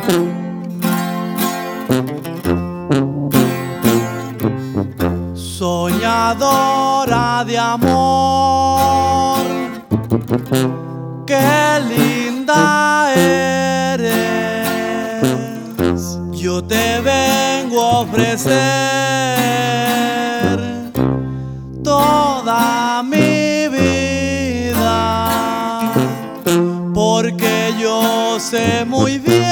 Soñadora de amor, qué linda eres. Yo te vengo a ofrecer toda mi vida, porque yo sé muy bien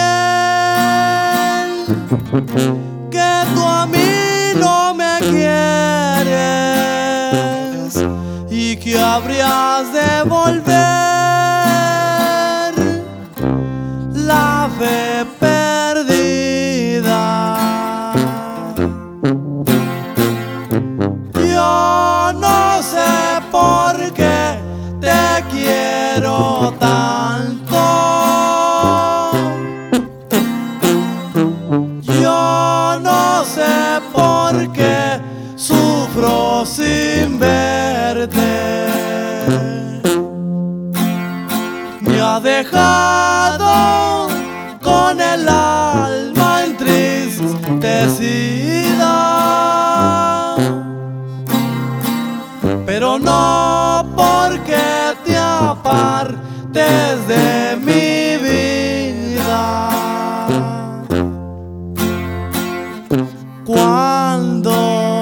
que tú a mí no me quieres y que habrías de volver. La fe perdida, yo no sé por qué te quiero tanto. Yo no sé por qué sufro sin verte. Me ha dejado con el alma entristecida, pero no porque te apartes de mi vida. ¿Cuándo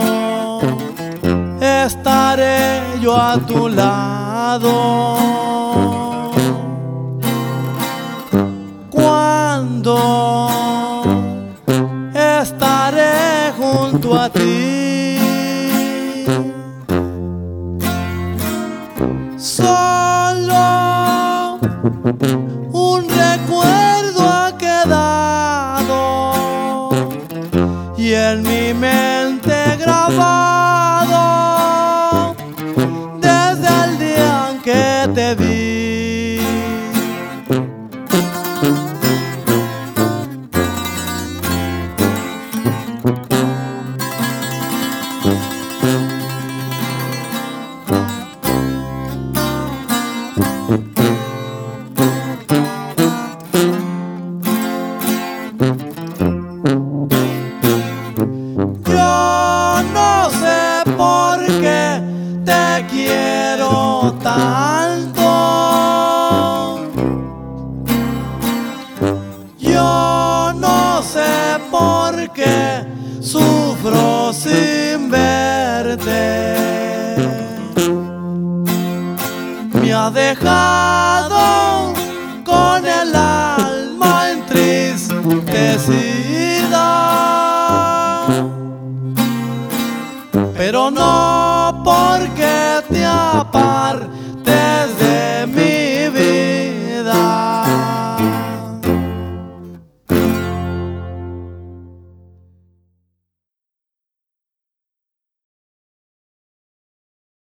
estaré yo a tu lado? ¿Cuándo estaré junto a ti? Solo un recuerdo ha quedado y en mi mente grabado desde el día en que te vi. Yo no sé por qué te quiero tanto. Yo no sé por qué sufro sin verte. Me ha dejado con el alma entristecida, pero no